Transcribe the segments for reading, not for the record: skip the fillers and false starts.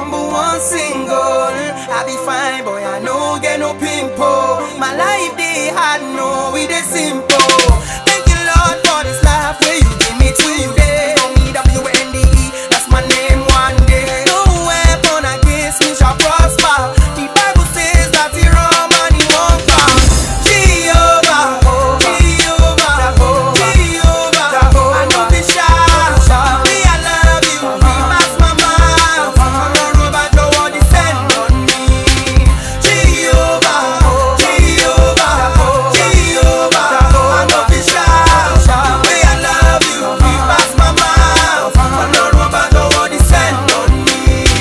#1 single. I be fine, boy, I no get no pimple. My life they hard, no, it is simple. Thank you, Lord, for this life where you give me today. Call me WNDE, that's my name one day. No weapon against me shall prosper. The Bible says that he run and he won't come. Jehovah, Jehovah, Jehovah, I know be shy. Me, I love you, me pass my mouth. I don't know about your word, descend on me. Jehovah, Jehovah, Jehovah, I know be shy. Me, I love you, me pass my mouth. I don't know about your word, descend on me.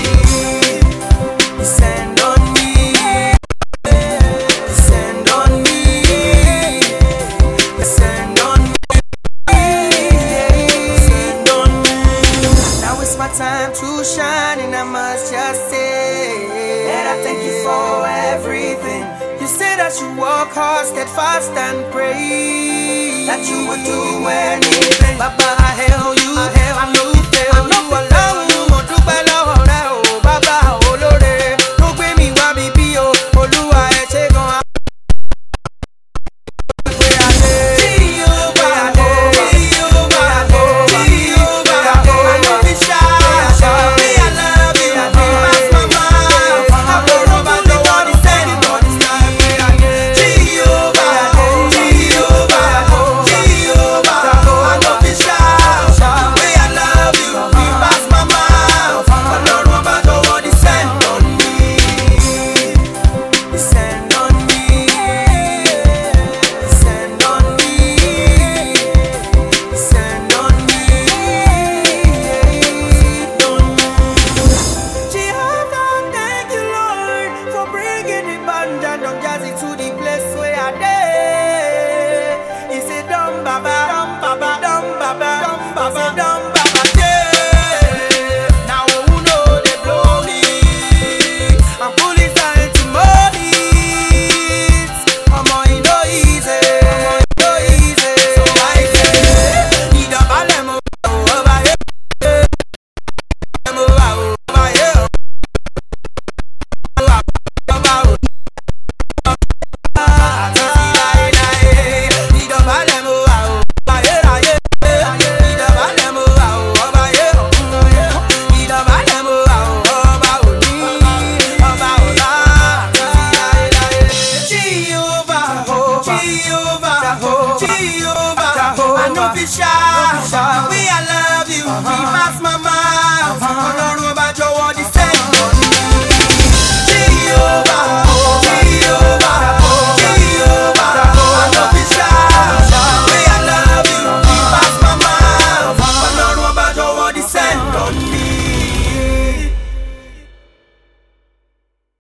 Descend on me. Descend on me. Descend on me. Descend on me. Now it's my time to shine, and I must just say that I thank you for everything. You said that you work hard, steadfast, and pray that you would do anything. Baba, I hail you.